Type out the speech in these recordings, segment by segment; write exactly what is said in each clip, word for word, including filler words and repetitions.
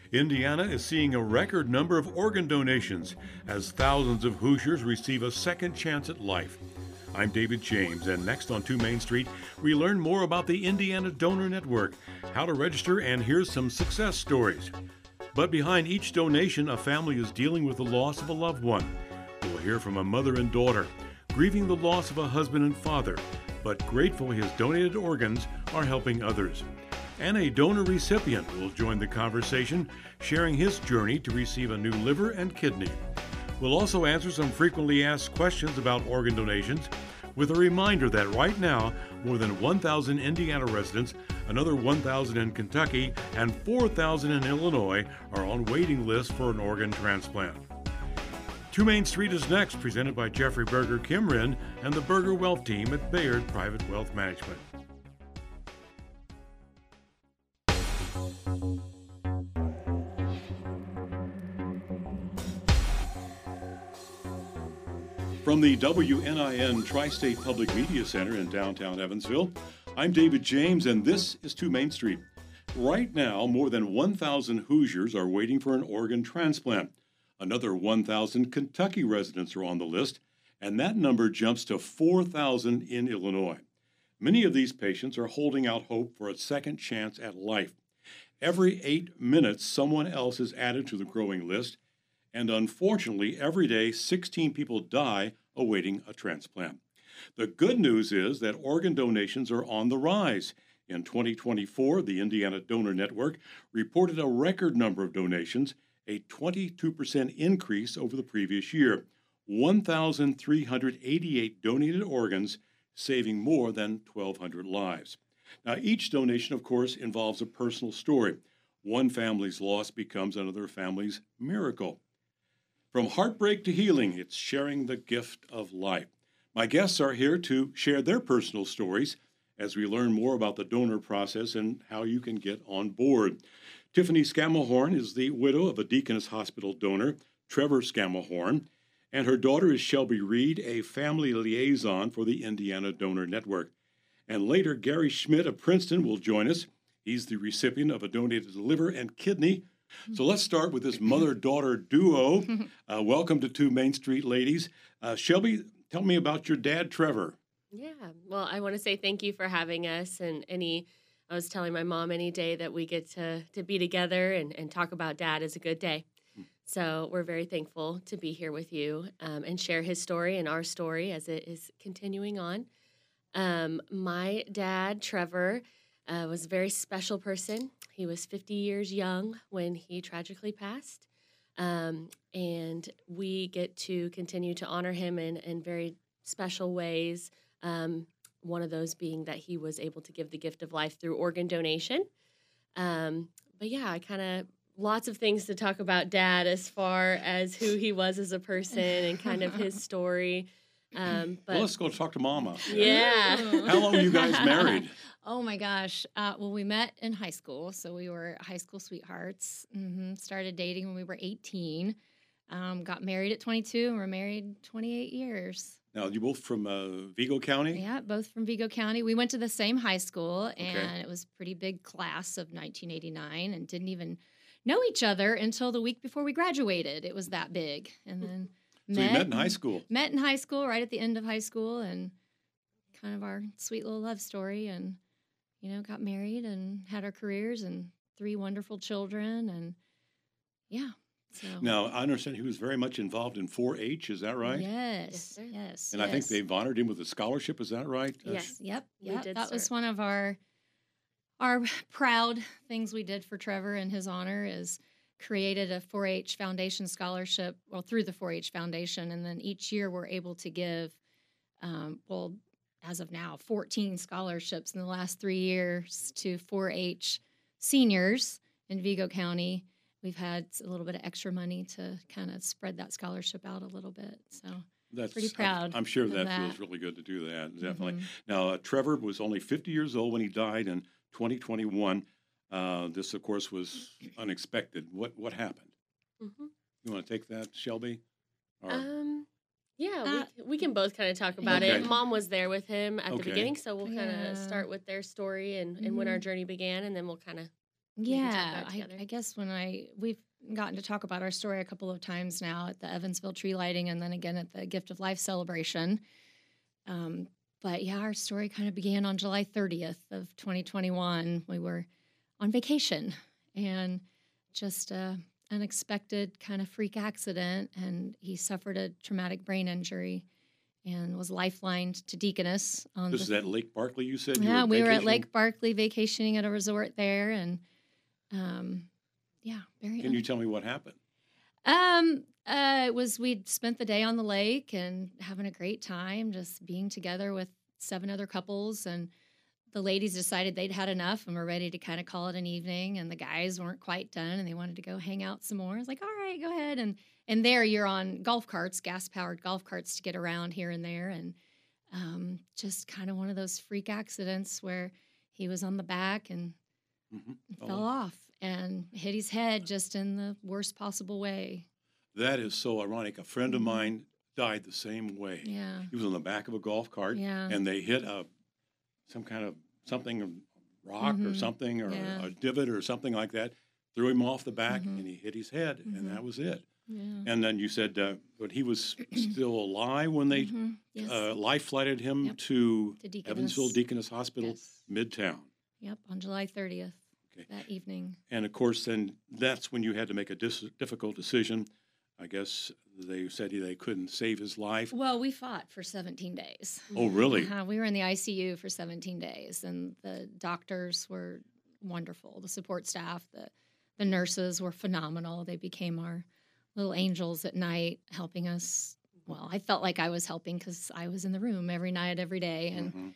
Indiana is seeing a record number of organ donations as thousands of Hoosiers receive a second chance at life. I'm David James, and next on two Main Street, we learn more about the Indiana Donor Network, how to register, and here's some success stories. But behind each donation, a family is dealing with the loss of a loved one. We'll hear from a mother and daughter, grieving the loss of a husband and father, but grateful his donated organs are helping others. And a donor recipient will join the conversation, sharing his journey to receive a new liver and kidney. We'll also answer some frequently asked questions about organ donations, with a reminder that right now, more than one thousand Indiana residents, another one thousand in Kentucky, and four thousand in Illinois are on waiting lists for an organ transplant. two Main Street is next, presented by Jeffrey Berger Kimrin and the Berger Wealth Team at Bayard Private Wealth Management. From the W N I N Tri-State Public Media Center in downtown Evansville, I'm David James, and this is two Main Street. Right now, more than one thousand Hoosiers are waiting for an organ transplant. Another one thousand Kentucky residents are on the list, and that number jumps to four thousand in Illinois. Many of these patients are holding out hope for a second chance at life. Every eight minutes, someone else is added to the growing list, and unfortunately, every day, sixteen people die awaiting a transplant. The good news is that organ donations are on the rise. In twenty twenty-four, the Indiana Donor Network reported a record number of donations, a twenty-two percent increase over the previous year. one thousand three hundred eighty-eight donated organs, saving more than twelve hundred lives. Now, each donation, of course, involves a personal story. One family's loss becomes another family's miracle. From heartbreak to healing, it's sharing the gift of life. My guests are here to share their personal stories as we learn more about the donor process and how you can get on board. Tiffany Scammahorn is the widow of a Deaconess Hospital donor, Trevor Scammahorn, and her daughter is Shelby Reed, a family liaison for the Indiana Donor Network. And later, Gary Schmidt of Princeton will join us. He's the recipient of a donated liver and kidney. So let's start with this mother-daughter duo. Uh, welcome to two Main Street, ladies. Uh, Shelby, tell me about your dad, Trevor. Yeah, well, I want to say thank you for having us. And any, I was telling my mom any day that we get to to be together and, and talk about Dad is a good day. So we're very thankful to be here with you um, and share his story and our story as it is continuing on. Um, my dad, Trevor, uh, was a very special person. He was fifty years young when he tragically passed. Um, and we get to continue to honor him in, in very special ways. Um, one of those being that he was able to give the gift of life through organ donation. Um, but yeah, I kind of, lots of things to talk about Dad as far as who he was as a person and kind of his story. Um, but well, let's go talk to Mama. Yeah. How long were you guys married? Oh, my gosh. Uh, well, we met in high school, so we were high school sweethearts. Mm-hmm. Started dating when we were eighteen. Um, got married at twenty-two, and we're married twenty-eight years. Now, you both from uh, Vigo County? Yeah, both from Vigo County. We went to the same high school, and Okay. it was a pretty big class of nineteen eighty-nine, and didn't even know each other until the week before we graduated. It was that big. And then So you met in high school? Met in high school, right at the end of high school, and kind of our sweet little love story, and, you know, got married and had our careers and three wonderful children, and, yeah. So. Now, I understand he was very much involved in four H, is that right? Yes, Yes, sir. yes. And yes. I think they've honored him with a scholarship, is that right? Uh, Yes. Yep, We yep. did, That was sir. one of our our proud things we did for Trevor in his honor is created a four H Foundation scholarship, well, through the four H Foundation, and then each year we're able to give, um, well, as of now, fourteen scholarships in the last three years to four H seniors in Vigo County. We've had a little bit of extra money to kind of spread that scholarship out a little bit, so That's pretty I'm- proud I'm, sure of that, that. feels really good to do that, definitely. Mhm. Now, uh, Trevor was only fifty years old when he died in twenty twenty-one. Uh, this, of course, was unexpected. What what happened? Mm-hmm. You want to take that, Shelby? Or, Um, yeah, Uh, we, we can both kind of talk about Okay. it. Mom was there with him at Okay. the beginning, so we'll kind Yeah. of start with their story and, and when our Mhm. journey began, and then we'll kind of we can talk Yeah, about it I, together. I guess when I we've gotten to talk about our story a couple of times now at the Evansville tree lighting and then again at the Gift of Life celebration. Um, but yeah, our story kind of began on July thirtieth of twenty twenty-one. We were on vacation and just a unexpected kind of freak accident, and he suffered a traumatic brain injury and was lifelined to Deaconess on This is the at Lake Barkley, you said? You yeah, we were at vacationing? Lake Barkley vacationing at a resort there, and um, yeah, very. Can you tell me what happened? Um, uh, it was we'd spent the day on the lake and having a great time, just being together with seven other couples, and the ladies decided they'd had enough and were ready to kind of call it an evening, and the guys weren't quite done and they wanted to go hang out some more. I was like, all right, go ahead, and and there you're on golf carts, gas powered golf carts to get around here and there, and um, just kind of one of those freak accidents where he was on the back and Mm-hmm. fell off and hit his head just in the worst possible way. That is so ironic. A friend of Mhm. mine died the same way. Yeah. He was on the back of a golf cart, Yeah. and they hit a some kind of something, a rock or Mhm. something, or Yeah. a divot or something like that, threw him off the back, Mhm. and he hit his head, Mhm. and that was it. Yeah. And then you said, uh, but he was still alive when they Mhm. Yes. uh, life flighted him Yep. to to Deaconess. Evansville Deaconess Hospital, Yes. Midtown. Yep. On July thirtieth Okay. that evening. And of course, then that's when you had to make a dis- difficult decision. I guess they said they couldn't save his life. Well, we fought for seventeen days. Oh, really? Uh-huh. We were in the I C U for seventeen days, and the doctors were wonderful. The support staff, the the nurses were phenomenal. They became our little angels at night, helping us. Well, I felt like I was helping because I was in the room every night, every day, and Mhm.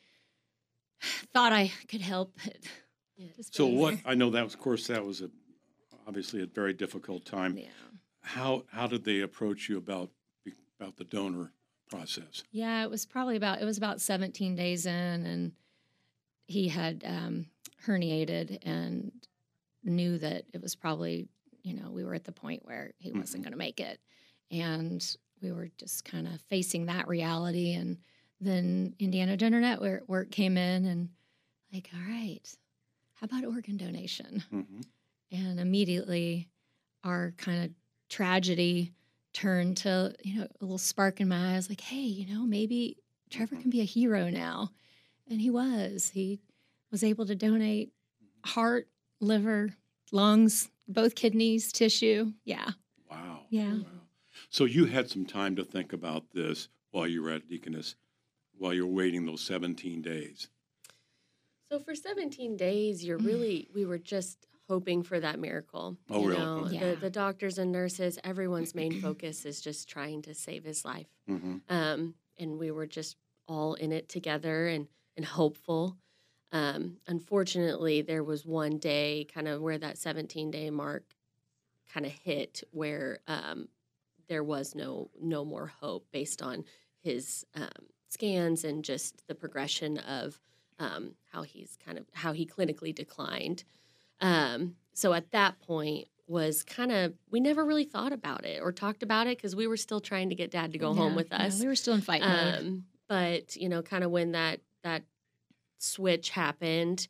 thought I could help. But Yeah. just So being what? there- I know that was, of course, that was a obviously a very difficult time. Yeah. How how did they approach you about about the donor process? Yeah, it was probably about it was about seventeen days in, and he had um, herniated and knew that it was probably, you know, we were at the point where he wasn't Mhm. going to make it, and we were just kind of facing that reality. And then Indiana Donor Network work came in, and like, all right, how about organ donation? hmm And immediately, our kind of tragedy turned to, you know, a little spark in my eyes, like, hey, you know, maybe Trevor can be a hero now. And he was. He was able to donate heart, liver, lungs, both kidneys, tissue. Yeah. Wow. Yeah. Wow. So you had some time to think about this while you were at Deaconess, while you were waiting those seventeen days. So for seventeen days, you're really, we were just hoping for that miracle. Oh, you really? know? Okay. Yeah. The, the doctors and nurses, everyone's main focus is just trying to save his life. hmm Um, and we were just all in it together and, and hopeful. Um, unfortunately, there was one day kind of where that seventeen day mark kind of hit where um, there was no no more hope based on his um, scans and just the progression of um, how he's kind of how he clinically declined. Um, so at that point was kind of we never really thought about it or talked about it because we were still trying to get Dad to go home Yeah, with yeah, us. we were still in fight mode. Um, but you know, kind of when that that switch happened,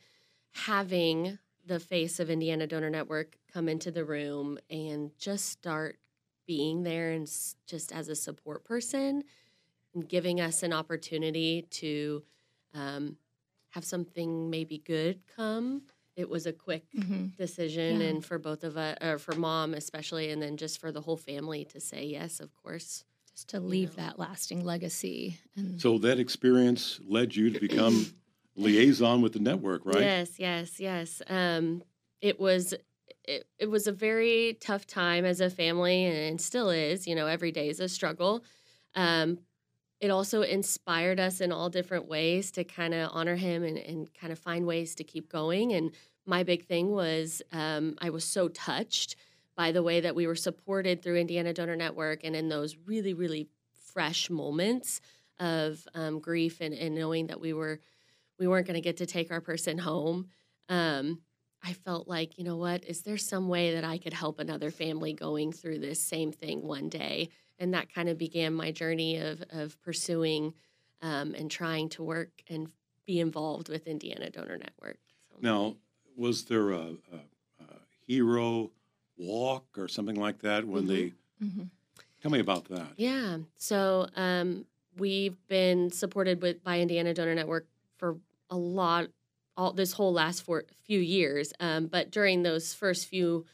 having the face of Indiana Donor Network come into the room and just start being there and s- just as a support person and giving us an opportunity to um, have something maybe good come. It was a quick Mhm. decision, Yeah. and for both of us, or for Mom especially, and then just for the whole family to say yes, of course. Just to leave know. that lasting legacy. And So that experience led you to become liaison with the network, right? Yes, yes, yes. Um, it was it, it was a very tough time as a family, and still is. You know, every day is a struggle. Um, it also inspired us in all different ways to kind of honor him and, and kind of find ways to keep going. And my big thing was um, I was so touched by the way that we were supported through Indiana Donor Network, and in those really, really fresh moments of um, grief and, and knowing that we were we weren't going to get to take our person home. Um, I felt like, you know what, is there some way that I could help another family going through this same thing one day? And that kind of began my journey of of pursuing um, and trying to work and be involved with Indiana Donor Network. So, Now, was there a, a, hero walk or something like that when Mm-hmm. they. Mhm. Tell me about that. Yeah. So um, we've been supported with by Indiana Donor Network for a lot, all this whole last four, few years. Um, but during those first few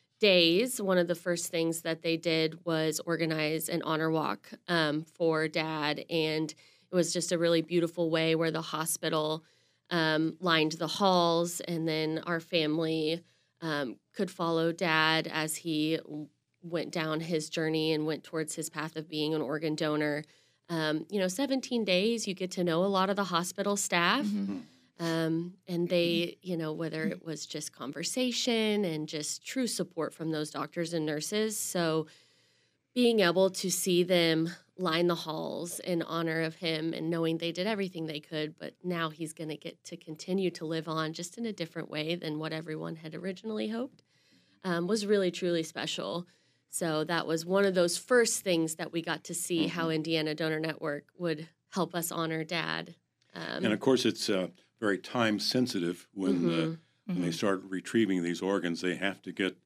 days, one of the first things that they did was organize an honor walk um, for Dad, and it was just a really beautiful way where the hospital um, lined the halls, and then our family um, could follow Dad as he went down his journey and went towards his path of being an organ donor. Um, you know, seventeen days, you get to know a lot of the hospital staff. Mhm. Um, and they, you know, whether it was just conversation and just true support from those doctors and nurses. So being able to see them line the halls in honor of him and knowing they did everything they could, but now he's going to get to continue to live on just in a different way than what everyone had originally hoped, um, was really, truly special. So that was one of those first things that we got to see Mhm. how Indiana Donor Network would help us honor Dad. Um, And of course, it's uh, very time sensitive when uh, mhm. when they Mhm. start retrieving these organs. They have to get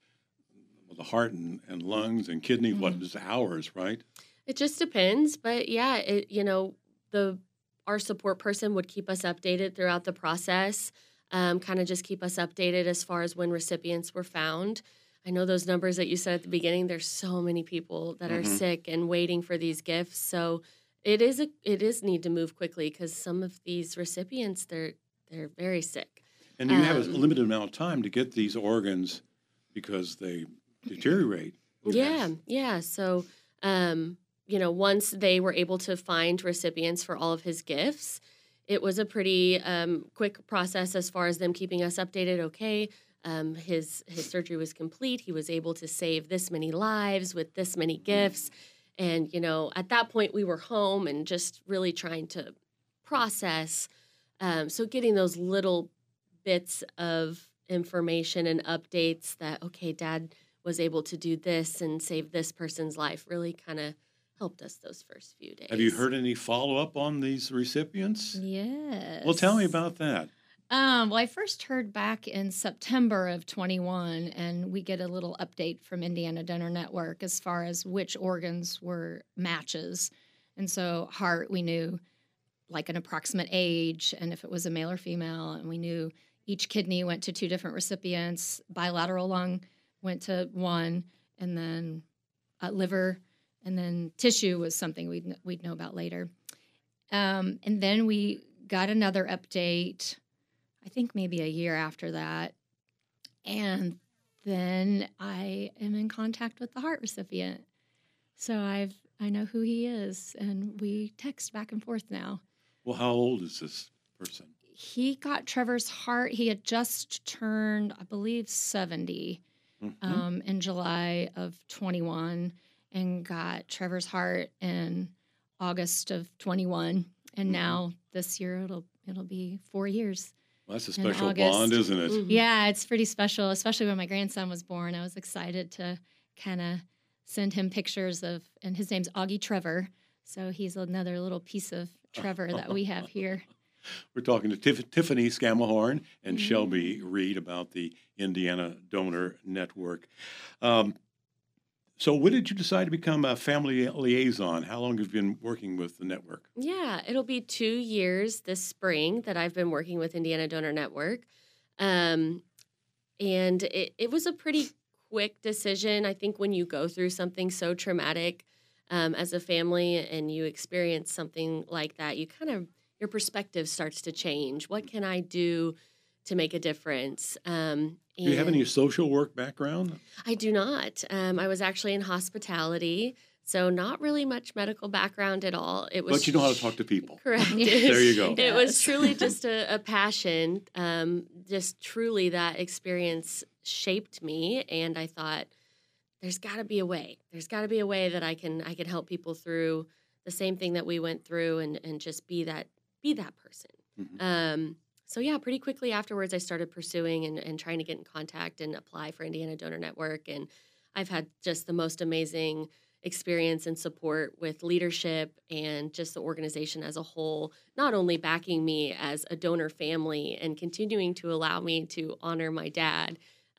the heart and, and lungs and kidney. What Mhm. is hours, right? It just depends, but yeah, it you know the our support person would keep us updated throughout the process, um, kind of just keep us updated as far as when recipients were found. I know those numbers that you said at the beginning. There's so many people that are Mhm. sick and waiting for these gifts, so it is a it is need to move quickly because some of these recipients they're they're very sick. And you have a Um, limited amount of time to get these organs because they deteriorate. Yeah, yeah. So, um, you know, once they were able to find recipients for all of his gifts, it was a pretty um, quick process as far as them keeping us updated. Okay, um, his his surgery was complete. He was able to save this many lives with this many gifts, and you know, at that point, we were home and just really trying to process. Um, so, getting those little bits of information and updates that okay, Dad was able to do this and save this person's life really kind of helped us those first few days. Have you heard any follow up on these recipients? Yes. Well, tell me about that. Um, well, I first heard back in September of twenty-one, and we get a little update from Indiana Donor Network as far as which organs were matches. And so, heart, we knew like an approximate age, and if it was a male or female, and we knew each kidney went to two different recipients, bilateral lung went to one, and then uh, liver, and then tissue was something we'd, we'd know about later. Um, and then we got another update, I think maybe a year after that. And then I am in contact with the heart recipient. So I've I know who he is, and we text back and forth now. Well, how old is this person? He got Trevor's heart. He had just turned, I believe, seventy Mhm. um, in July of twenty-one, and got Trevor's heart in August of twenty-one. And Mhm. now this year it'll it'll be four years. Well, that's a in special August. bond, isn't it? Mhm. Yeah, it's pretty special, especially when my grandson was born. I was excited to kind of send him pictures of, and his name's Augie Trevor. So he's another little piece of Trevor that we have here. We're talking to Tif- Tiffany Scammahorn and Mhm. Shelby Reed about the Indiana Donor Network. Um, so, when did you decide to become a family liaison? How long have you been working with the network? Yeah, it'll be two years this spring that I've been working with Indiana Donor Network. Um, and it, it was a pretty quick decision. I think when you go through something so traumatic um, as a family and you experience something like that, you kind of, your perspective starts to change. What can I do to make a difference? Um, Do you have and- any social work background? I do not. Um, I was actually in hospitality, so not really much medical background at all. It was But you know how to talk to people. correct. There you go. It was Yes. truly just a, a passion. Um, just truly that experience shaped me, and I thought, there's got to be a way. There's got to be a way that I can I can help people through the same thing that we went through, and and just be that be that person. Mhm. Um, so yeah, pretty quickly afterwards, I started pursuing and, and trying to get in contact and apply for Indiana Donor Network, and I've had just the most amazing experience and support with leadership and just the organization as a whole, not only backing me as a donor family and continuing to allow me to honor my dad,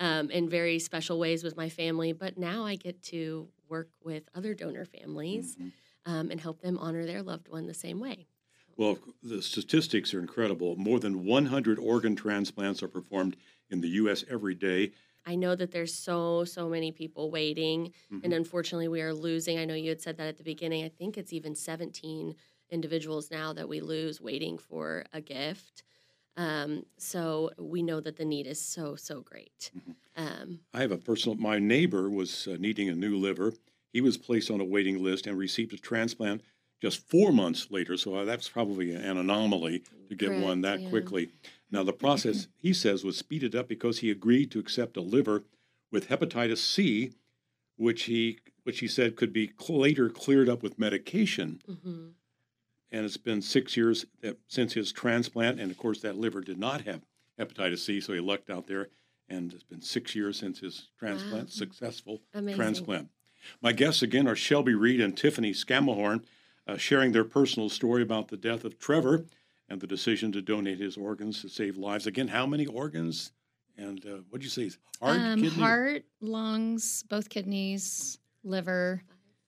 um, in very special ways with my family. But now I get to work with other donor families Mhm. um, and help them honor their loved one the same way. Well, the statistics are incredible. More than one hundred organ transplants are performed in the U S every day. I know that there's so, so many people waiting, Mhm. and unfortunately, we are losing. I know you had said that at the beginning. I think it's even seventeen individuals now that we lose waiting for a gift. Um, so we know that the need is so, so great. Mhm. Um, I have a personal, my neighbor was uh, needing a new liver. He was placed on a waiting list and received a transplant just four months later. So uh, that's probably an anomaly to get Correct, one that yeah. quickly. Now, the process, he says, was speeded up because he agreed to accept a liver with hepatitis C, which he which he said could be cl- later cleared up with medication. mhm. And it's been six years that, since his transplant, and of course that liver did not have hepatitis C, so he lucked out there. And it's been six years since his transplant, Wow. successful Amazing. transplant. My guests again are Shelby Reed and Tiffany Scammahorn, uh, sharing their personal story about the death of Trevor and the decision to donate his organs to save lives. Again, how many organs? And uh, what'd you say? Heart, um, kidney? heart, lungs, both kidneys, liver.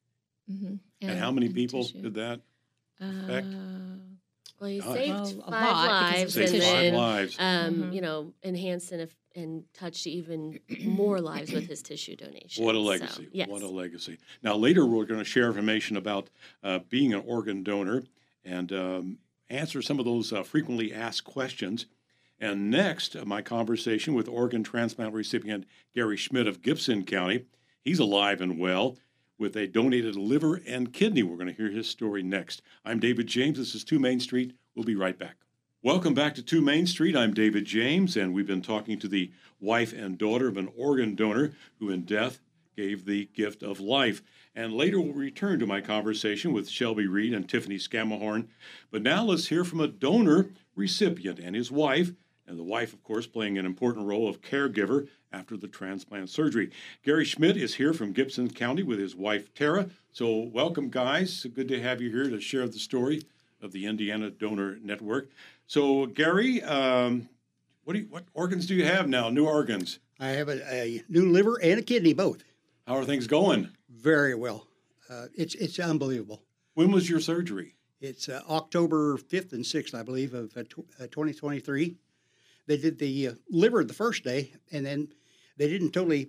hmm And, how many people did that affect? Uh, Well, he Gosh. saved Well, a five lot, because lives, it's Saved and five then lives. um, Mhm. you know, enhanced and, if- and touched even more lives with his tissue donation. What a So, legacy. yes. What a legacy. Now, later we're going to share information about uh, being an organ donor and um, answer some of those uh, frequently asked questions. And next, uh, my conversation with organ transplant recipient Gary Schmidt of Gibson County. He's alive and well with a donated liver and kidney. We're going to hear his story next. I'm David James. This is two Main Street. We'll be right back. Welcome back to two Main Street. I'm David James, and we've been talking to the wife and daughter of an organ donor who in death gave the gift of life. And later we'll return to my conversation with Shelby Reed and Tiffany Scammahorn. But now let's hear from a donor recipient and his wife, and the wife, of course, playing an important role of caregiver after the transplant surgery. Gary Schmidt is here from Gibson County with his wife, Tara. So welcome, guys. Good to have you here to share the story of the Indiana Donor Network. So, Gary, um, what do you, what organs do you have now? New organs. I have a, a new liver and a kidney, both. How are things going? Very well. Uh, it's it's unbelievable. When was your surgery? It's uh, October fifth and sixth, I believe, of uh, tw- uh, twenty twenty-three. They did the uh, liver the first day, and then they didn't totally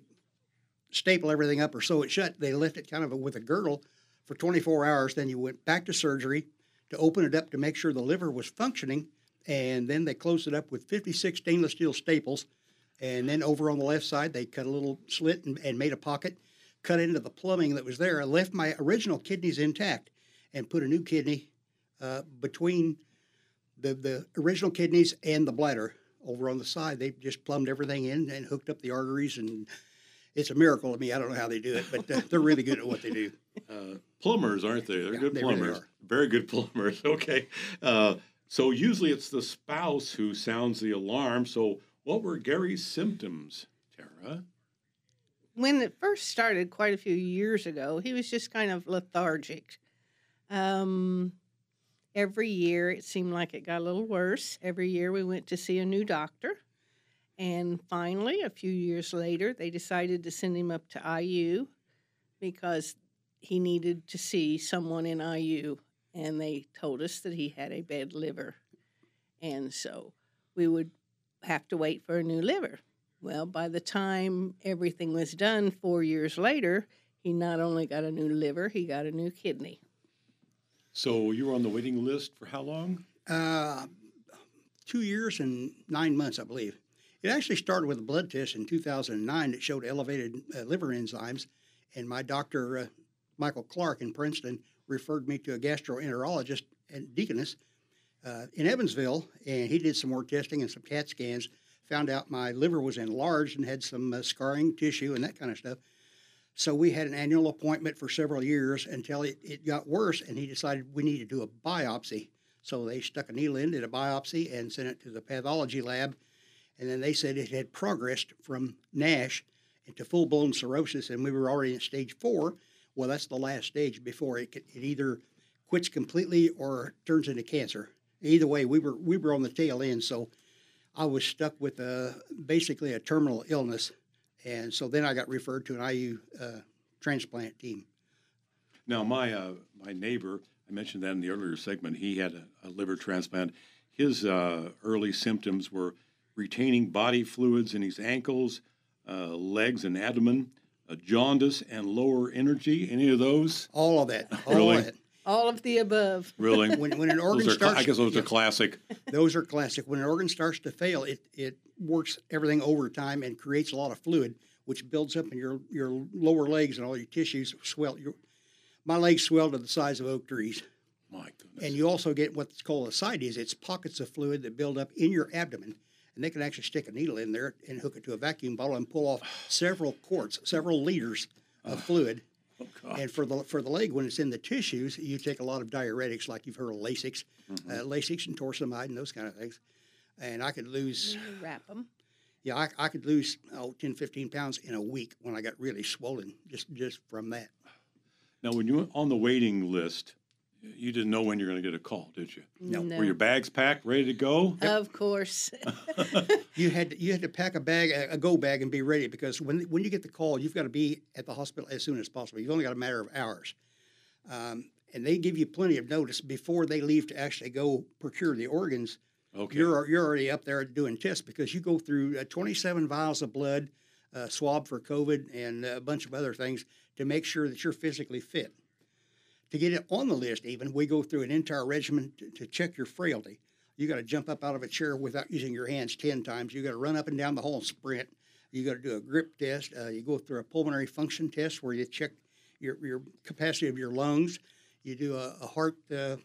staple everything up or sew it shut. They left it kind of with a girdle for twenty-four hours. Then you went back to surgery to open it up to make sure the liver was functioning, and then they closed it up with fifty-six stainless steel staples. And then over on the left side, they cut a little slit and, and made a pocket, cut into the plumbing that was there. I left my original kidneys intact and put a new kidney uh, between the, the original kidneys and the bladder. Over on the side, they just plumbed everything in and hooked up the arteries, and it's a miracle to me. I don't know how they do it, but uh, they're really good at what they do. Uh, plumbers, aren't they? They're Yeah, good they really plumbers. are. Very good plumbers. Okay. Uh, so usually it's the spouse who sounds the alarm. So what were Gary's symptoms, Tara? When it first started quite a few years ago, he was just kind of lethargic. Um, every year it seemed like it got a little worse. Every year we went to see a new doctor. And finally, a few years later, they decided to send him up to I U because he needed to see someone in I U. And they told us that he had a bad liver. And so we would have to wait for a new liver. Well, by the time everything was done four years later, he not only got a new liver, he got a new kidney. So you were on the waiting list for how long? Uh, two years and nine months, I believe. It actually started with a blood test in two thousand nine that showed elevated uh, liver enzymes, and my doctor, uh, Michael Clark in Princeton, referred me to a gastroenterologist at Deaconess uh, in Evansville, and he did some more testing and some CAT scans, found out my liver was enlarged and had some uh, scarring tissue and that kind of stuff. So we had an annual appointment for several years until it, it got worse, and he decided we needed to do a biopsy. So they stuck a needle in, did a biopsy, and sent it to the pathology lab. And then they said it had progressed from NASH into full-blown cirrhosis, and we were already in stage four. Well, that's the last stage before it, it either quits completely or turns into cancer. Either way, we were we were on the tail end, so I was stuck with a, basically a terminal illness And so then I got referred to an I U uh, transplant team. Now, my uh, my neighbor, I mentioned that in the earlier segment, he had a, a liver transplant. His uh, early symptoms were retaining body fluids in his ankles, uh, legs, and abdomen, uh, jaundice, and lower energy. Any of those? All of that. All Really? of that. All of the above. Really? When, when an organ Those are, cla- starts, I guess those yeah, are classic. those are classic. When an organ starts to fail, it, it works everything overtime and creates a lot of fluid, which builds up in your, your lower legs and all your tissues swell. Your, my legs swell to the size of oak trees. My goodness. And you also get what's called ascites. It's pockets of fluid that build up in your abdomen. And they can actually stick a needle in there and hook it to a vacuum bottle and pull off several quarts, several liters of fluid. Oh, God. And for the for the leg, when it's in the tissues, you take a lot of diuretics, like you've heard of Lasix, Mm-hmm. uh, Lasix and torsemide and those kind of things. And I could lose, You wrap them. yeah, I, I could lose oh, ten, fifteen pounds in a week when I got really swollen just just from that. Now, when you were on the waiting list, you didn't know when you were going to get a call, did you? No. Were your bags packed, ready to go? Of course. You had to, you had to pack a bag, a, a go bag, and be ready because when when you get the call, you've got to be at the hospital as soon as possible. You've only got a matter of hours, um, and they give you plenty of notice before they leave to actually go procure the organs. Okay. You're you're already up there doing tests because you go through uh, twenty-seven vials of blood, uh, swab for COVID, and a bunch of other things to make sure that you're physically fit. To get it on the list, even, we go through an entire regimen to, to check your frailty. You got to jump up out of a chair without using your hands ten times. You got to run up and down the hall and sprint. You got to do a grip test. Uh, you go through a pulmonary function test where you check your, your capacity of your lungs. You do a, a heart uh,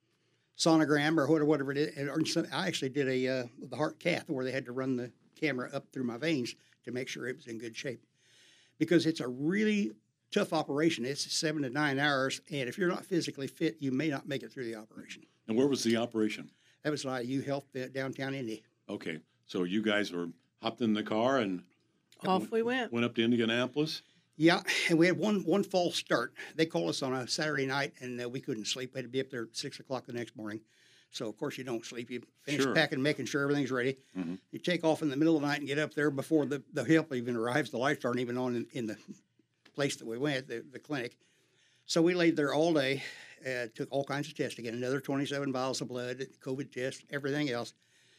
sonogram or whatever, whatever it is. And, or some, I actually did a uh, the heart cath where they had to run the camera up through my veins to make sure it was in good shape. Because it's a really tough operation. It's seven to nine hours, and if you're not physically fit, you may not make it through the operation. And where was the operation? That was I U Health uh, downtown Indy. Okay. So you guys were hopped in the car and Off we went. went up to Indianapolis? Yeah, and we had one one false start. They called us on a Saturday night, and uh, we couldn't sleep. We had to be up there at six o'clock the next morning. So, of course, you don't sleep. You finish Sure. packing, making sure everything's ready. Mhm. You take off in the middle of the night and get up there before the, the help even arrives. The lights aren't even on in, in the place that we went, the, the clinic. So we laid there all day, uh, took all kinds of tests again, another twenty-seven vials of blood, COVID test, everything else.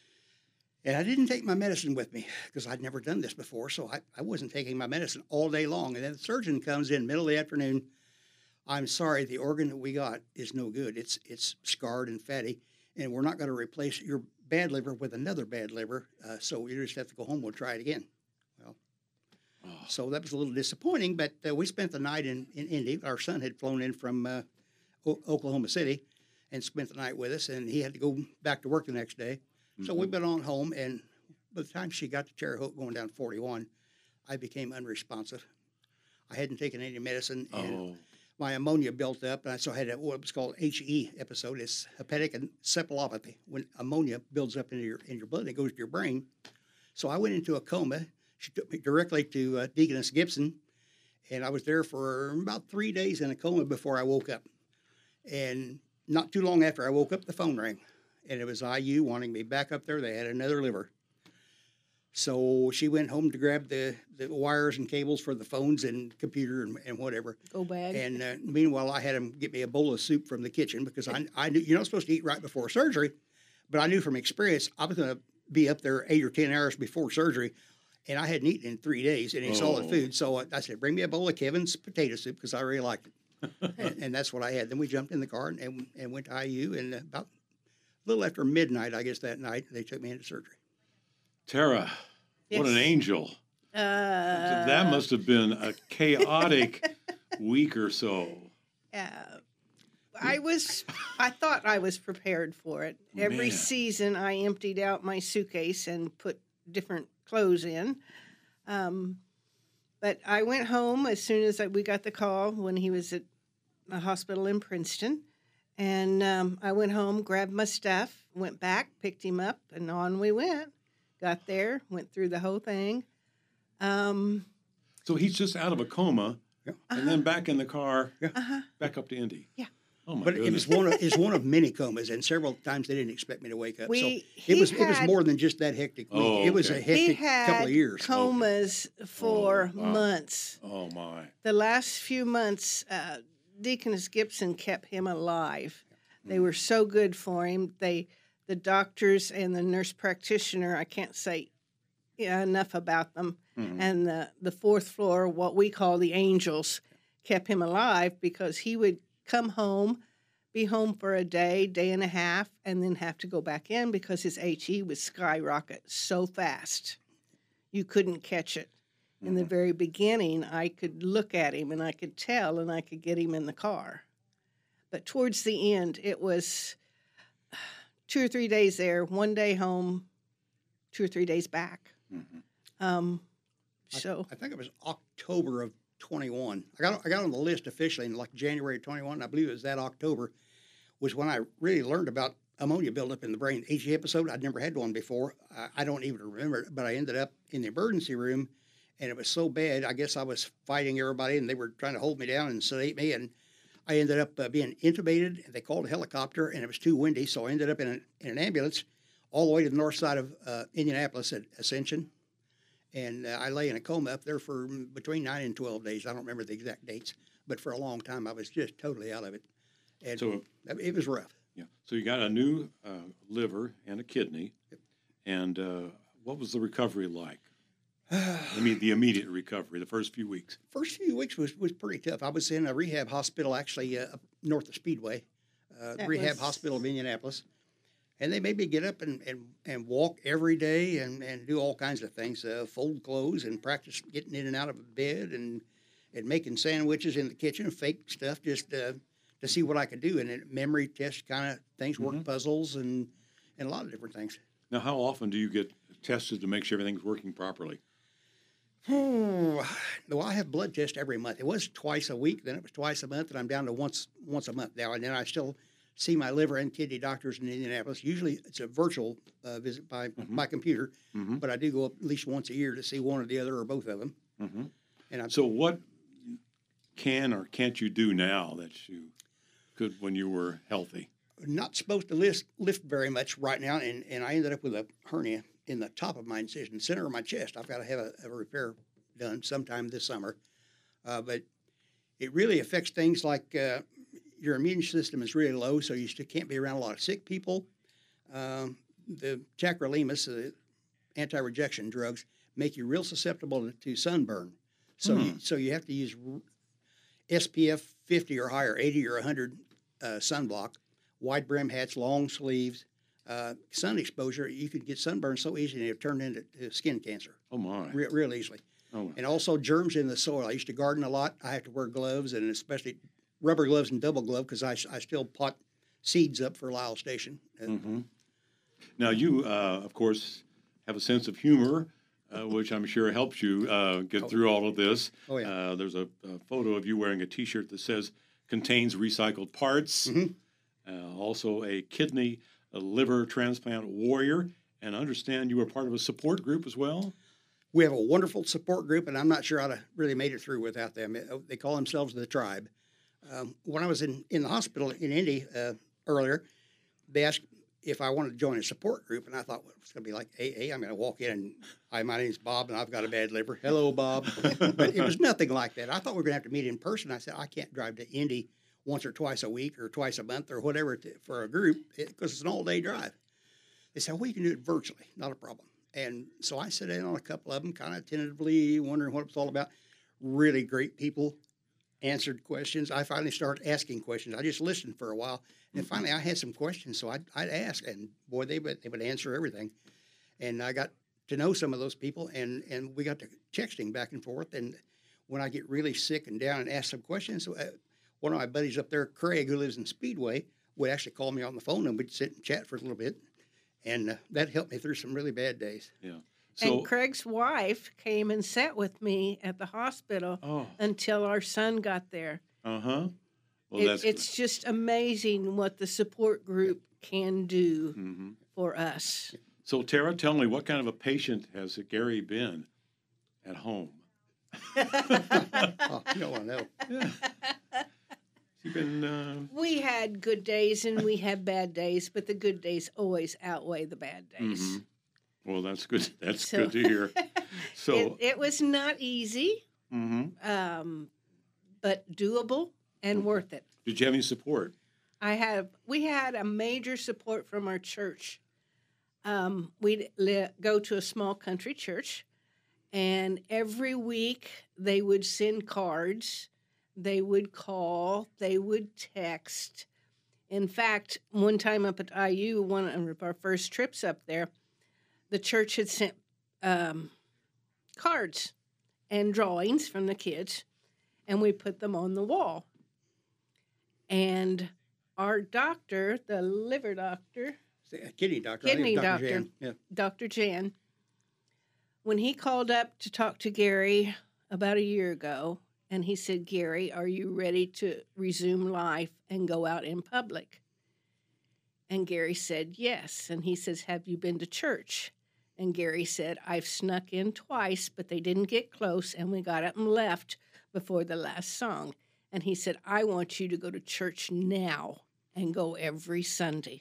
And I didn't take my medicine with me because I'd never done this before, so I, I wasn't taking my medicine all day long. And then the surgeon comes in middle of the afternoon. I'm sorry, the organ that we got is no good. It's it's scarred and fatty, and we're not going to replace your bad liver with another bad liver, uh, so you just have to go home. We'll try it again. Well, Oh. so that was a little disappointing, but uh, we spent the night in, in Indy. Our son had flown in from uh, o- Oklahoma City and spent the night with us, and he had to go back to work the next day. So Mm-hmm. we've been on home, and by the time she got to Terre Haute going down forty-one, I became unresponsive. I hadn't taken any medicine, and Oh. my ammonia built up, and I so I had a, what was called H E episode. It's hepatic encephalopathy, when ammonia builds up into your in your blood and it goes to your brain. So I went into a coma. She took me directly to uh, Deaconess Gibson, and I was there for about three days in a coma before I woke up. And not too long after I woke up, the phone rang, and it was I U wanting me back up there. They had another liver. So she went home to grab the, the wires and cables for the phones and computer and, and whatever. Go bag. And uh, meanwhile, I had him get me a bowl of soup from the kitchen because I, I knew you're not supposed to eat right before surgery, but I knew from experience I was going to be up there eight or ten hours before surgery, and I hadn't eaten in three days any solid Oh. food. So I, I said, bring me a bowl of Kevin's potato soup because I really liked it, and, and that's what I had. Then we jumped in the car and, and, and went to I U, and about a little after midnight, I guess that night, they took me into surgery. Tara, what an Yes. angel. Uh, That must have been a chaotic week or so. Uh, I was, I thought I was prepared for it. Every Man. season, I emptied out my suitcase and put different clothes in. Um, but I went home as soon as I, we got the call when he was at a hospital in Princeton. And um, I went home, grabbed my stuff, went back, picked him up, and on we went. Got there, went through the whole thing. Um, So he's just out of a coma Yeah. and then back in the car, uh-huh. back up to Indy. Yeah. Oh, my But goodness. it was one of it's one of many comas, and several times they didn't expect me to wake up. We- so he it was it was had- more than just that hectic week. Oh, It was a okay. He hectic had couple of years. comas for Oh, wow. months. Oh, my. The last few months, uh, Deaconess Gibson kept him alive. They were so good for him. They, the doctors and the nurse practitioner, I can't say enough about them. Mhm. And the, the fourth floor, what we call the angels, kept him alive because he would come home, be home for a day, day and a half, and then have to go back in because his H E would skyrocket so fast. You couldn't catch it. In the very beginning, I could look at him and I could tell and I could get him in the car. But towards the end, it was two or three days there, one day home, two or three days back. Mhm. Um, I- so I think it was October of twenty-one. I got I got on the list officially in like January of twenty-one. I believe it was that October was when I really learned about ammonia buildup in the brain. H E episode. I'd never had one before. I, I don't even remember it, but I ended up in the emergency room, and it was so bad. I guess I was fighting everybody, and they were trying to hold me down and sedate me, and I ended up uh, being intubated. They called a helicopter, and it was too windy, so I ended up in an, in an ambulance all the way to the north side of uh, Indianapolis at Ascension. And uh, I lay in a coma up there for mm, between nine and twelve days. I don't remember the exact dates, but for a long time I was just totally out of it. And So, it was rough. yeah. So you got a new uh, liver and a kidney. And uh, what was the recovery like? I mean, the immediate recovery, the first few weeks. First few weeks was, was pretty tough. I was in a rehab hospital actually uh, up north of Speedway, uh, That Rehab was- Hospital of Indianapolis. And they made me get up and, and, and walk every day and, and do all kinds of things, uh, fold clothes and practice getting in and out of bed and, and making sandwiches in the kitchen, fake stuff, just uh, to see what I could do. And it, memory test kind of things, work Mhm. puzzles, and, and a lot of different things. Now, how often do you get tested to make sure everything's working properly? Oh, well, I have blood tests every month. It was twice a week, then it was twice a month, and I'm down to once once a month now. And then I still see my liver and kidney doctors in Indianapolis. Usually it's a virtual uh, visit by my computer, Mhm. but I do go up at least once a year to see one or the other or both of them. Mhm. And I'm So what can or can't you do now that you could when you were healthy? not supposed to lift, lift very much right now, and, and I ended up with a hernia in the top of my incision, center of my chest. I've got to have a, a repair done sometime this summer. Uh, but it really affects things like uh, your immune system is really low, so you still can't be around a lot of sick people. Um, the tacrolimus, the anti-rejection drugs, make you real susceptible to, to sunburn. So, you, so you have to use r- S P F fifty or higher, eighty or one hundred uh, sunblock, wide brim hats, long sleeves. Uh, sun exposure, you could get sunburn so easily it turned into to skin cancer Oh, my. real, real easily. Oh, And also germs in the soil. I used to garden a lot. I have to wear gloves, and especially rubber gloves and double glove because I, I still pot seeds up for Lyle Station. Uh, hmm Now, you, uh, of course, have a sense of humor, uh, which I'm sure helps you uh, get through all of this. Oh, yeah. Uh, there's a, a photo of you wearing a T-shirt that says contains recycled parts. Mhm. Uh, also, a kidney, a liver transplant warrior, and I understand you were part of a support group as well. We have a wonderful support group, and I'm not sure I'd have really made it through without them. Uh, They call themselves the Tribe. Um, when I was in, in the hospital in Indy uh, earlier, they asked if I wanted to join a support group, and I thought, well, it's going to be like A A. I'm going to walk in and, hi, my name's Bob, and I've got a bad liver. Hello, Bob. But it was nothing like that. I thought we were going to have to meet in person. I said, I can't drive to Indy once or twice a week or twice a month or whatever to, for a group because it's an all-day drive. They said, well, you can do it virtually, not a problem. And so I sat in on a couple of them, kind of tentatively wondering what it was all about. Really great people, answered questions. I finally started asking questions. I just listened for a while, and finally I had some questions, so I'd, I'd ask, and boy, they would, they would answer everything. And I got to know some of those people, and, and we got to texting back and forth. And when I get really sick and down and ask some questions, uh, one of my buddies up there, Craig, who lives in Speedway, would actually call me on the phone, and we'd sit and chat for a little bit. And uh, that helped me through some really bad days. Yeah. So, and Craig's wife came and sat with me at the hospital oh, until our son got there. uh huh. Well, It- that's it's just amazing what the support group can do hmm for us. So, Tara, tell me, what kind of a patient has Gary been at home? Oh, you don't want to know. He been? Uh... We had good days and we had bad days, but the good days always outweigh the bad days. Mm-hmm. Well, that's good. That's So- good to hear. So, it, it was not easy, mm-hmm. um, but doable and worth it. Did you have any support? I have. We had a major support from our church. Um, we'd li- go to a small country church, and every week they would send cards, they would call, they would text. In fact, one time up at I U, one of our first trips up there, the church had sent um, cards and drawings from the kids, and we put them on the wall. And our doctor, the liver doctor, Kidney doctor. I think Kidney it's doctor. Jan. Yeah. Doctor Jan, when he called up to talk to Gary about a year ago, and he said, Gary, are you ready to resume life and go out in public? And Gary said, yes. And he says, have you been to church? And Gary said, I've snuck in twice, but they didn't get close, and we got up and left before the last song. And he said, I want you to go to church now and go every Sunday.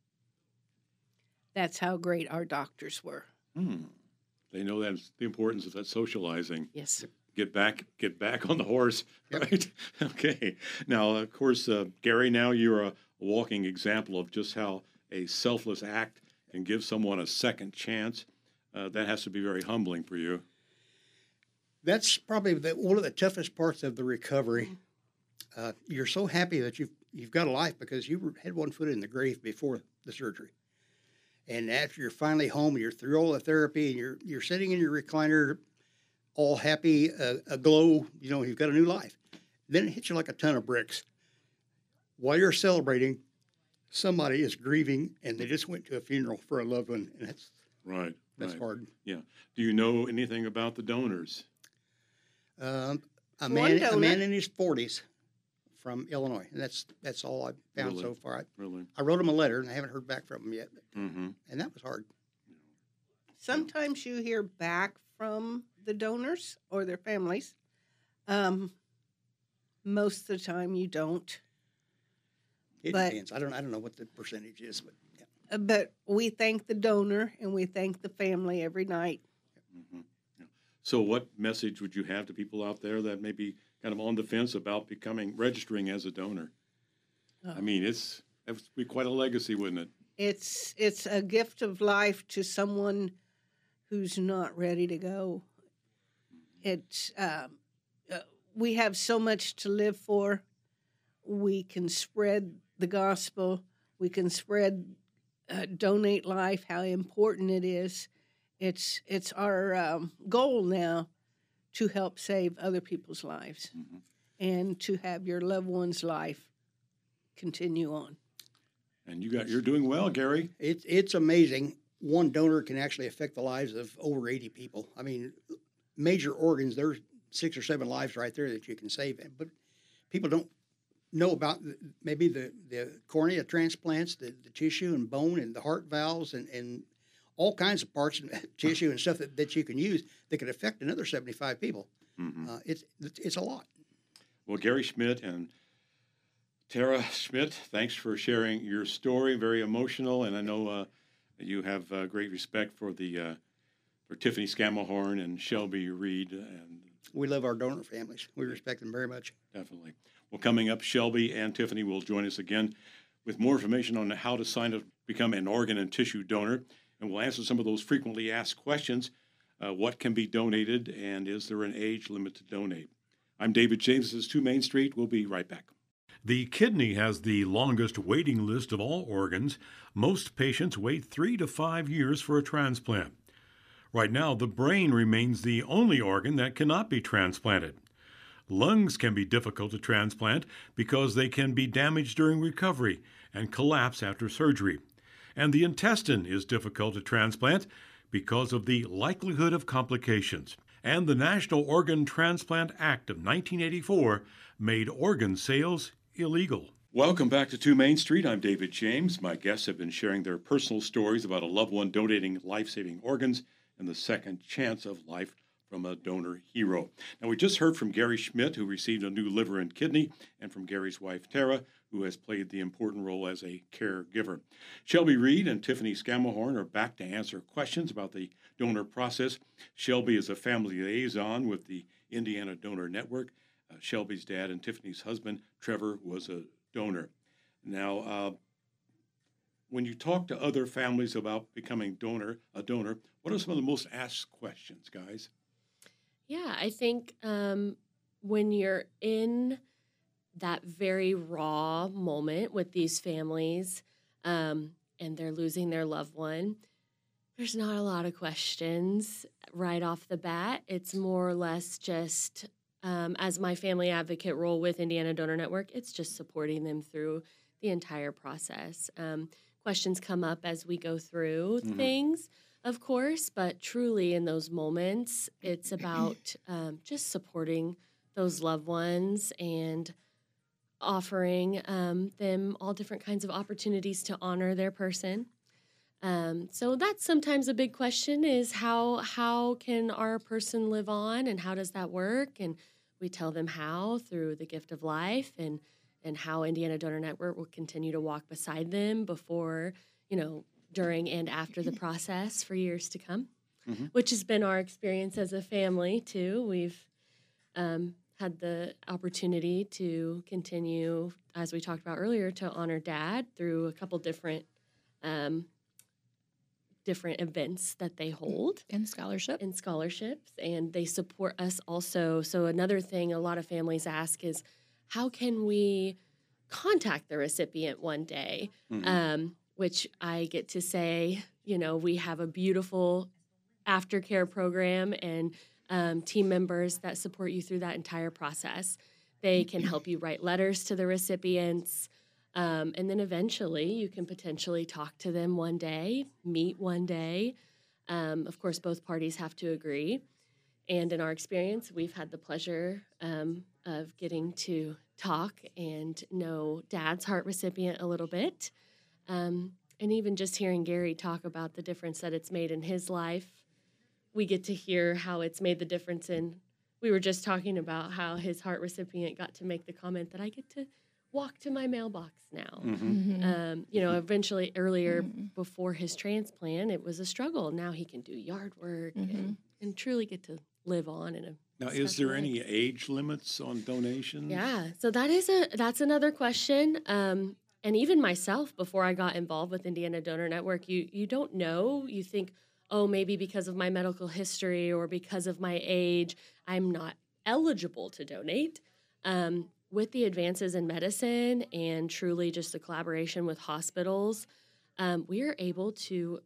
That's how great our doctors were. Hmm. They know that's the importance of that socializing. Yes. Get back, get back on the horse, Yep. right? Okay. Now, of course, uh, Gary, now you're a walking example of just how a selfless act can give someone a second chance. Uh, that has to be very humbling for you. That's probably the, one of the toughest parts of the recovery. Uh, you're so happy that you've you've got a life because you had one foot in the grave before the surgery, and after you're finally home and you're through all the therapy and you're you're sitting in your recliner, all happy, uh, aglow. You know you've got a new life. Then it hits you like a ton of bricks. While you're celebrating, somebody is grieving and they just went to a funeral for a loved one, and that's Right. that's right. hard. Yeah. Do you know anything about the donors? Um, a One man, a donor. man in his forties from Illinois, and that's that's all I've found Really? so far. I, Really? I wrote him a letter, and I haven't heard back from him yet, Mm-hmm. and that was hard. Sometimes you hear back from the donors or their families. Um, most of the time you don't. It But- depends. I don't I don't know what the percentage is, but yeah. Uh, But we thank the donor and we thank the family every night. Mm-hmm. Yeah. So, what message would you have to people out there that may be kind of on the fence about becoming registering as a donor? Oh. I mean, it's that would be quite a legacy, wouldn't it? It's it's a gift of life to someone who's not ready to go. It's um, uh, we have so much to live for. We can spread the gospel. We can spread, uh, donate life. How important it is. It's it's our um, goal now to help save other people's lives Mhm. and to have your loved one's life continue on. And you got you're doing well, Gary. It's it's amazing. One donor can actually affect the lives of over eighty people. I mean, major organs. There's six or seven lives right there that you can save, but people don't know about the, maybe the, the cornea transplants, the, the tissue and bone and the heart valves and, and all kinds of parts and tissue and stuff that, that you can use that could affect another seventy-five people. Mm-hmm. Uh, it's it's a lot. Well, Gary Schmidt and Tara Schmidt, thanks for sharing your story. Very emotional, and I know uh, you have uh, great respect for the uh, for Tiffany Scammahorn and Shelby Reed, and We love our donor families. We respect them very much. definitely. Well, coming up, Shelby and Tiffany will join us again with more information on how to sign up to become an organ and tissue donor, and we'll answer some of those frequently asked questions. Uh, what can be donated, and is there an age limit to donate? I'm David James. This is two Main Street. We'll be right back. The kidney has the longest waiting list of all organs. Most patients wait three to five years for a transplant. Right now, the brain remains the only organ that cannot be transplanted. Lungs can be difficult to transplant because they can be damaged during recovery and collapse after surgery. And the intestine is difficult to transplant because of the likelihood of complications. And the National Organ Transplant Act of nineteen eighty-four made organ sales illegal. Welcome back to two Main Street. I'm David James. My guests have been sharing their personal stories about a loved one donating life-saving organs and the second chance of life from a donor hero. Now, we just heard from Gary Schmidt, who received a new liver and kidney, and from Gary's wife, Tara, who has played the important role as a caregiver. Shelby Reed and Tiffany Scammahorn are back to answer questions about the donor process. Shelby is a family liaison with the Indiana Donor Network. Uh, Shelby's dad and Tiffany's husband, Trevor, was a donor. Now, uh, when you talk to other families about becoming donor, a donor, what are some of the most asked questions, guys? Yeah, I think um, when you're in that very raw moment with these families um, and they're losing their loved one, there's not a lot of questions right off the bat. It's more or less just, um, as my family advocate role with Indiana Donor Network, it's just supporting them through the entire process. Um, questions come up as we go through mm-hmm. things, of course, but truly in those moments, it's about um, just supporting those loved ones and offering um, them all different kinds of opportunities to honor their person. Um, so that's sometimes a big question is how how can our person live on and how does that work? And we tell them how through the gift of life and and how Indiana Donor Network will continue to walk beside them before, you know, during and after the process for years to come, mm-hmm. which has been our experience as a family, too. We've um, had the opportunity to continue, as we talked about earlier, to honor Dad through a couple different um, different events that they hold. And scholarship. And scholarships, and they support us also. So another thing a lot of families ask is, how can we contact the recipient one day? Mm-hmm. Um, which I get to say, you know, we have a beautiful aftercare program and um, team members that support you through that entire process. They can help you write letters to the recipients, um, and then eventually you can potentially talk to them one day, meet one day. Um, of course, both parties have to agree. And in our experience, we've had the pleasure um, of getting to talk and know Dad's heart recipient a little bit. Um, and even just hearing Gary talk about the difference that it's made in his life, we get to hear how it's made the difference in, we were just talking about how his heart recipient got to make the comment that I get to walk to my mailbox now. Mm-hmm. Mm-hmm. Um, you know, eventually earlier mm-hmm. before his transplant, it was a struggle. Now he can do yard work mm-hmm. and, and truly get to live on in a Now, is there way. any age limits on donations? Yeah, so that is a that's another question. Um, and even myself, before I got involved with Indiana Donor Network, you you don't know. You think, oh, maybe because of my medical history or because of my age, I'm not eligible to donate. Um, with the advances in medicine and truly just the collaboration with hospitals, um, we are able to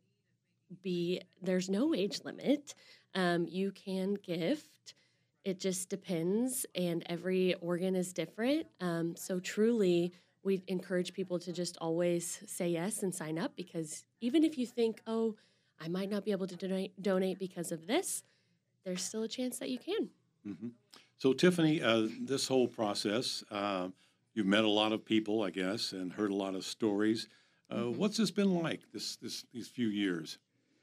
be, there's no age limit. Um, you can gift. It just depends, and every organ is different. Um, so truly, we encourage people to just always say yes and sign up, because even if you think, oh, I might not be able to donate, donate because of this, there's still a chance that you can. Mm-hmm. So, Tiffany, uh, this whole process, uh, you've met a lot of people, I guess, and heard a lot of stories. Uh, mm-hmm. What's this been like this, this these few years?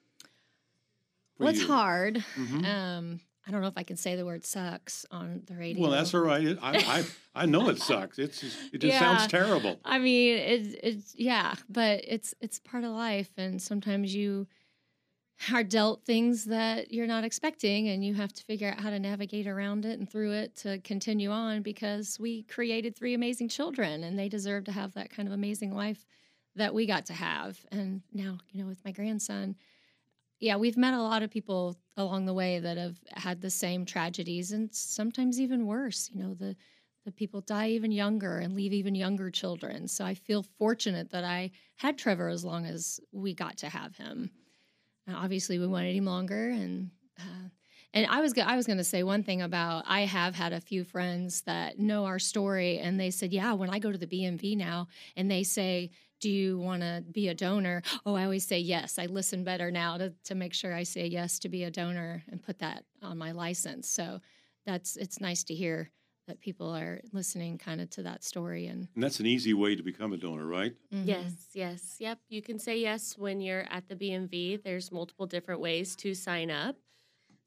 Well, it's hard. Mm-hmm. Um, I don't know if I can say the word sucks on the radio. Well, that's all right. I I, I know it sucks. It's just, it just yeah. sounds terrible. I mean, it's it's yeah, but it's it's part of life, and sometimes you are dealt things that you're not expecting, and you have to figure out how to navigate around it and through it to continue on, because we created three amazing children, and they deserve to have that kind of amazing life that we got to have. And now, you know, with my grandson, yeah, we've met a lot of people along the way that have had the same tragedies, and sometimes even worse. You know, the the people die even younger and leave even younger children. So I feel fortunate that I had Trevor as long as we got to have him. Uh, obviously, we wanted him longer, and uh, and I was go- I was going to say one thing about, I have had a few friends that know our story, and they said, yeah, when I go to the B M V now, and they say, do you want to be a donor? Oh, I always say yes. I listen better now to, to make sure I say yes to be a donor and put that on my license. So that's it's nice to hear that people are listening kind of to that story. And, and that's an easy way to become a donor, right? Mm-hmm. Yes, yes. Yep. You can say yes when you're at the B M V. There's multiple different ways to sign up.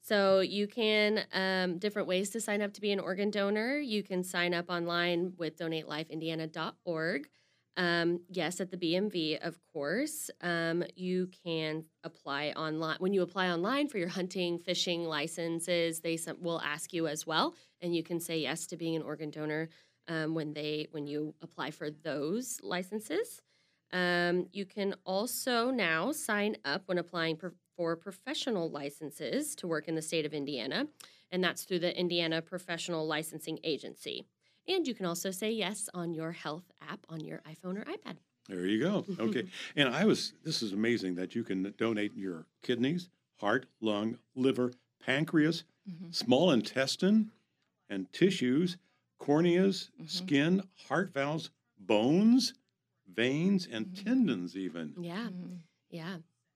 So you can, um, different ways to sign up to be an organ donor. You can sign up online with donate life indiana dot org. Um, yes, at the B M V, of course. Um, you can apply online. When you apply online for your hunting, fishing licenses, they some, will ask you as well, and you can say yes to being an organ donor um, when they when you apply for those licenses. Um, you can also now sign up when applying per, for professional licenses to work in the state of Indiana, and that's through the Indiana Professional Licensing Agency. And you can also say yes on your health app on your iPhone or iPad. There you go. Okay. And I was, this is amazing that you can donate your kidneys, heart, lung, liver, pancreas, Mm-hmm. small intestine, and tissues, corneas, Mm-hmm. skin, heart valves, bones, veins, and Mhm. tendons, even. Yeah, Mhm. yeah.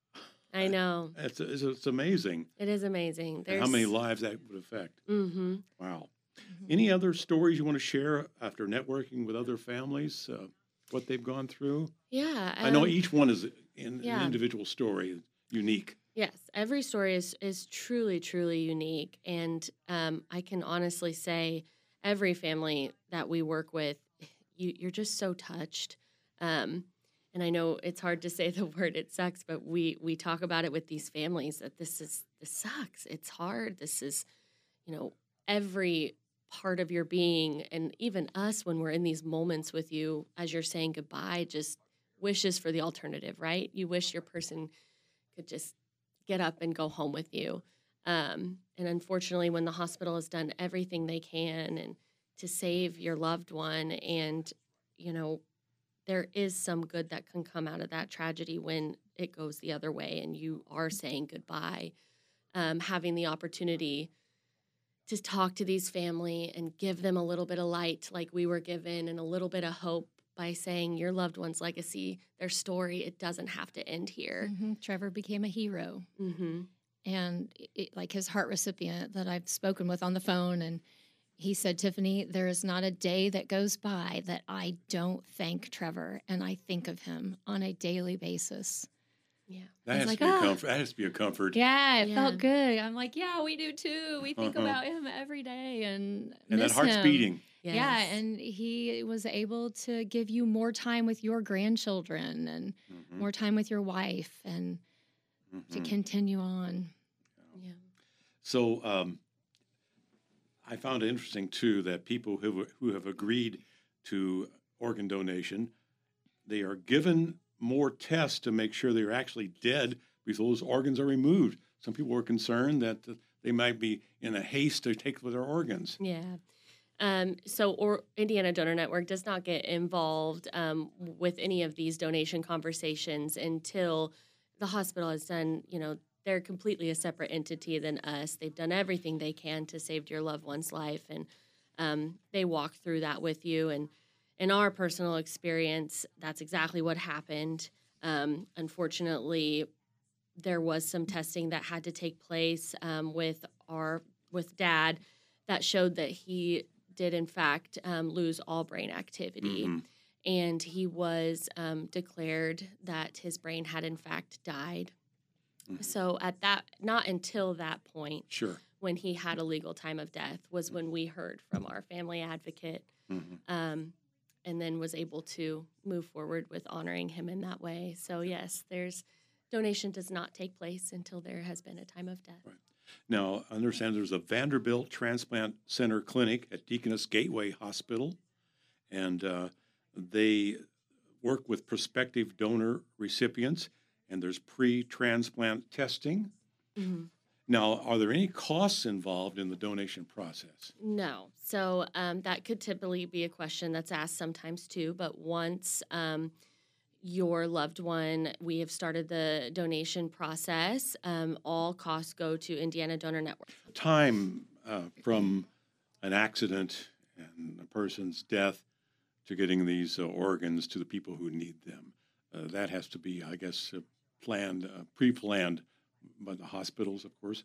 I know. It's, it's, it's amazing. It is amazing. And how many lives that would affect. Mm-hmm. Wow. Mhm. Any other stories you want to share after networking with other families, uh, what they've gone through? Yeah. I know um, each one is in, yeah. an individual story, unique. Yes, every story is is truly, truly unique, and um, I can honestly say every family that we work with, you you're just so touched. Um, and I know it's hard to say the word "it sucks," but we we talk about it with these families that this is this sucks. It's hard. This is, you know, every part of your being, and even us when we're in these moments with you as you're saying goodbye, just wishes for the alternative, right? You wish your person could just get up and go home with you. Um, and unfortunately, when the hospital has done everything they can and to save your loved one, and you know, there is some good that can come out of that tragedy when it goes the other way and you are saying goodbye. Um, having the opportunity to talk to these family and give them a little bit of light like we were given, and a little bit of hope by saying your loved one's legacy, their story, it doesn't have to end here. Mhm. Trevor became a hero. Mm-hmm. And it, like his heart recipient that I've spoken with on the phone, and he said, Tiffany, there is not a day that goes by that I don't thank Trevor, and I think of him on a daily basis. Yeah. That I was has like, to be a "Ah." comfort. That has to be a comfort. Yeah, it Yeah. felt good. I'm like, yeah, we do too. We think Uh-huh. about him every day and And that miss heart's him. beating. Yes. Yeah, and he was able to give you more time with your grandchildren and Mhm, more time with your wife, and to mhm. continue on. Yeah. So um, I found it interesting too that people who who have agreed to organ donation, they are given more tests to make sure they're actually dead before those organs are removed. Some people were concerned that uh, they might be in a haste to take their organs. Yeah. Um, so, or Indiana Donor Network does not get involved um, with any of these donation conversations until the hospital has done, you know, they're completely a separate entity than us. They've done everything they can to save your loved one's life, and um, they walk through that with you. And in our personal experience, that's exactly what happened. Um, unfortunately, there was some testing that had to take place um, with our with Dad that showed that he did in fact um, lose all brain activity, Mhm. and he was um, declared that his brain had in fact died. Mhm. So at that, not until that point, Sure. when he had a legal time of death, was when we heard from our family advocate, Mhm. um, and then was able to move forward with honoring him in that way. So yes, there's donation does not take place until there has been a time of death. Right. Now, I understand there's a Vanderbilt Transplant Center clinic at Deaconess Gateway Hospital, and uh, they work with prospective donor recipients, and there's pre-transplant testing. Mhm. Now, are there any costs involved in the donation process? No. So um, that could typically be a question that's asked sometimes too. But once um, your loved one, we have started the donation process, um, all costs go to Indiana Donor Network. Time uh, from an accident and a person's death to getting these uh, organs to the people who need them, uh, that has to be, I guess, uh, planned, uh, pre-planned by the hospitals, of course.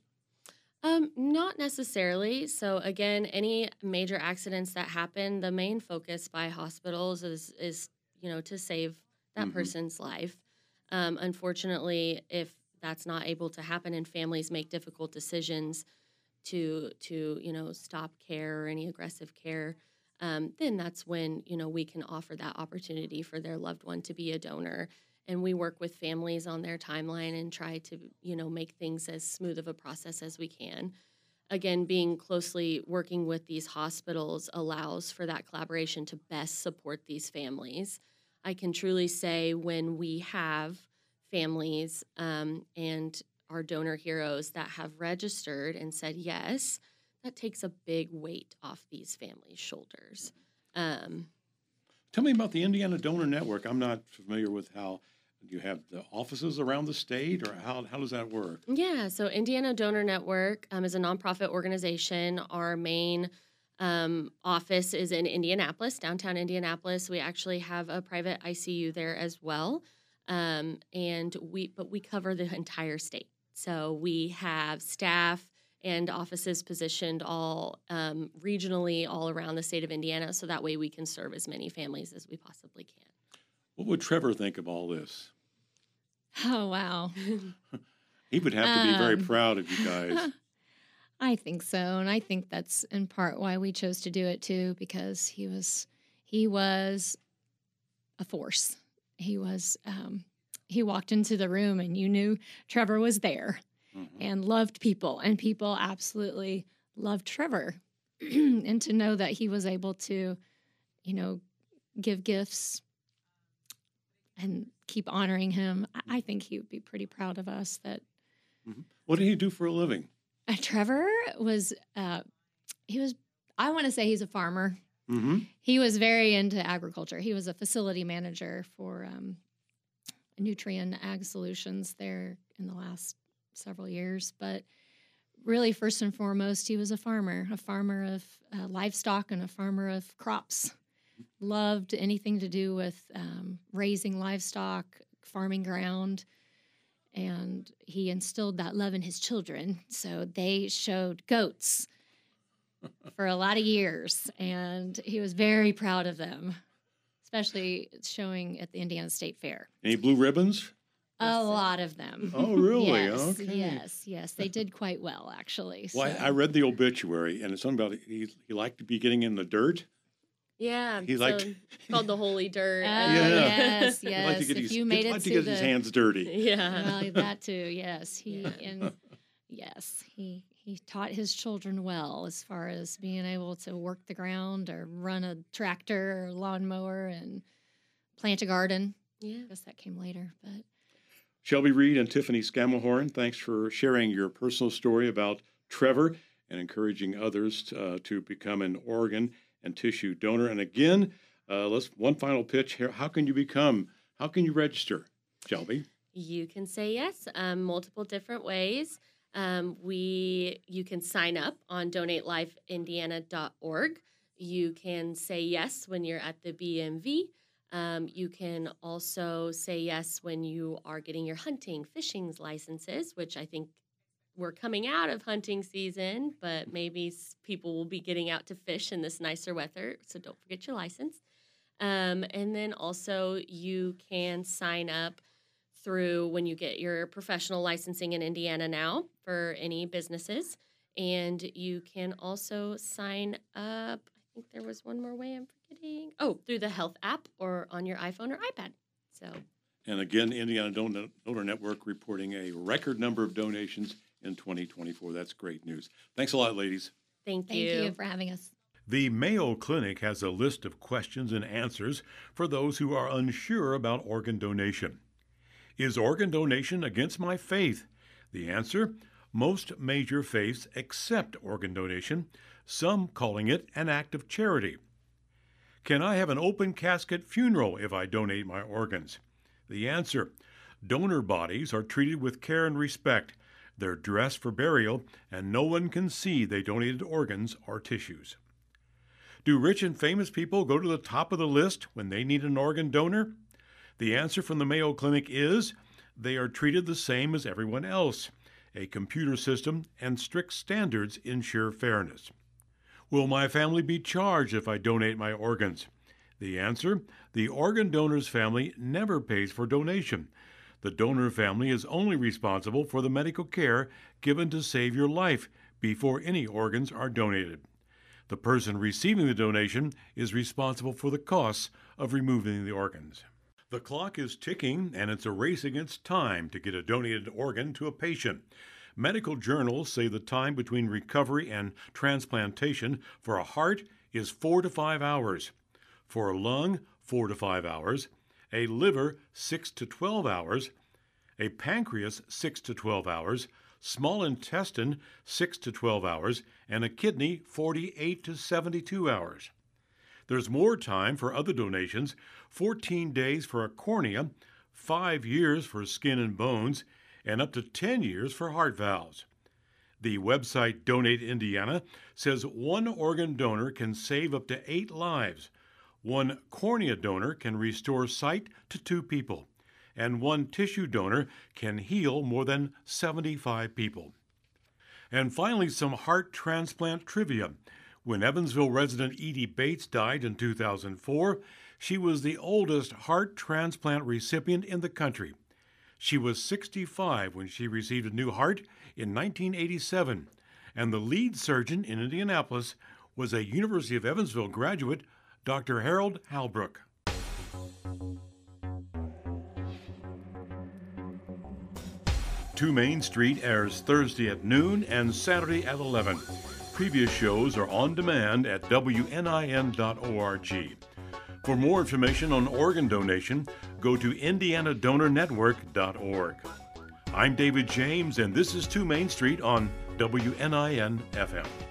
Um, not necessarily. So again, any major accidents that happen, the main focus by hospitals is is you know to save that Mhm. person's life. Um, unfortunately, if that's not able to happen and families make difficult decisions to, to you know, stop care or any aggressive care, um, then that's when, you know, we can offer that opportunity for their loved one to be a donor. And we work with families on their timeline and try to, you know, make things as smooth of a process as we can. Again, being closely working with these hospitals allows for that collaboration to best support these families. I can truly say when we have families um, and our donor heroes that have registered and said yes, that takes a big weight off these families' shoulders. Um, Tell me about the Indiana Donor Network. I'm not familiar with how you have the offices around the state, or how, how does that work? Yeah, so Indiana Donor Network um, is a nonprofit organization. Our main um, office is in Indianapolis, downtown Indianapolis. We actually have a private I C U there as well, um, and we but we cover the entire state. So we have staff and offices positioned all um, regionally all around the state of Indiana, so that way we can serve as many families as we possibly can. What would Trevor think of all this? Oh, wow. He would have to be very Um, proud of you guys. I think so, and I think that's in part why we chose to do it too, because he was he was a force. He was um, he walked into the room and you knew Trevor was there Mhm. and loved people, and people absolutely loved Trevor. And to know that he was able to, you know, give gifts and keep honoring him, I, I think he would be pretty proud of us that Mhm. What did he do for a living? Uh, Trevor was, uh, he was, I want to say he's a farmer. Mm-hmm. He was very into agriculture. He was a facility manager for um, Nutrien Ag Solutions there in the last several years. But really, first and foremost, he was a farmer, a farmer of uh, livestock and a farmer of crops. Loved anything to do with um, raising livestock, farming ground. And he instilled that love in his children. So they showed goats for a lot of years. And he was very proud of them, especially showing at the Indiana State Fair. Any blue ribbons? A lot of them. Oh, really? Yes, Okay. yes, yes. They did quite well, actually. Well, I, so- I read the obituary, and it's something about he, he liked to be getting in the dirt. Yeah, He so liked- it's called the Holy Dirt. Oh, Yeah. yes, He liked yes. to get If his, you he made it liked to to get the... his hands dirty. Yeah. Well, that too, yes. He Yeah. and yes, he he taught his children well as far as being able to work the ground or run a tractor or lawnmower and plant a garden. Yeah. I guess that came later, but Shelby Reed and Tiffany Scamelhorn, thanks for sharing your personal story about Trevor and encouraging others uh, to become an organ and tissue donor. And again, uh, let's one final pitch here. How can you become? How can you register, Shelby? You can say yes, um, multiple different ways. Um, we you can sign up on donate life indiana dot org. You can say yes when you're at the B M V. Um, you can also say yes when you are getting your hunting, fishing licenses, which I think we're coming out of hunting season, but maybe s- people will be getting out to fish in this nicer weather, so don't forget your license. Um, and then also you can sign up through when you get your professional licensing in Indiana now for any businesses. And you can also sign up, I think there was one more way I'm forgetting. Oh, through the health app or on your iPhone or iPad. So And again, Indiana Donor Donor Network reporting a record number of donations in twenty twenty-four. That's great news. Thanks a lot, ladies. thank, thank you for having us. The Mayo Clinic has a list of questions and answers for those who are unsure about organ donation. Is organ donation against my faith? The answer: most major faiths accept organ donation, some calling it an act of charity. Can I have an open casket funeral if I donate my organs? The answer: donor bodies are treated with care and respect. They're dressed for burial, and no one can see they donated organs or tissues. Do rich and famous people go to the top of the list when they need an organ donor? The answer from the Mayo Clinic is they are treated the same as everyone else. A computer system and strict standards ensure fairness. Will my family be charged if I donate my organs? The answer: the organ donor's family never pays for donation. The donor family is only responsible for the medical care given to save your life before any organs are donated. The person receiving the donation is responsible for the costs of removing the organs. The clock is ticking, and it's a race against time to get a donated organ to a patient. Medical journals say the time between recovery and transplantation for a heart is four to five hours. For a lung, four to five hours. A liver, six to twelve hours. A pancreas, six to twelve hours. Small intestine, six to twelve hours. And a kidney, forty-eight to seventy-two hours. There's more time for other donations, fourteen days for a cornea, five years for skin and bones, and up to ten years for heart valves. The website Donate Indiana says one organ donor can save up to eight lives. One cornea donor can restore sight to two people, and one tissue donor can heal more than seventy-five people. And finally, some heart transplant trivia. When Evansville resident Edie Bates died in two thousand four, she was the oldest heart transplant recipient in the country. She was sixty-five when she received a new heart in nineteen eighty-seven, and the lead surgeon in Indianapolis was a University of Evansville graduate, Doctor Harold Halbrook. To Main Street airs Thursday at noon and Saturday at eleven. Previous shows are on demand at W N I N dot org. For more information on organ donation, go to Indiana Donor Network dot org. I'm David James, and this is To Main Street on W N I N F M.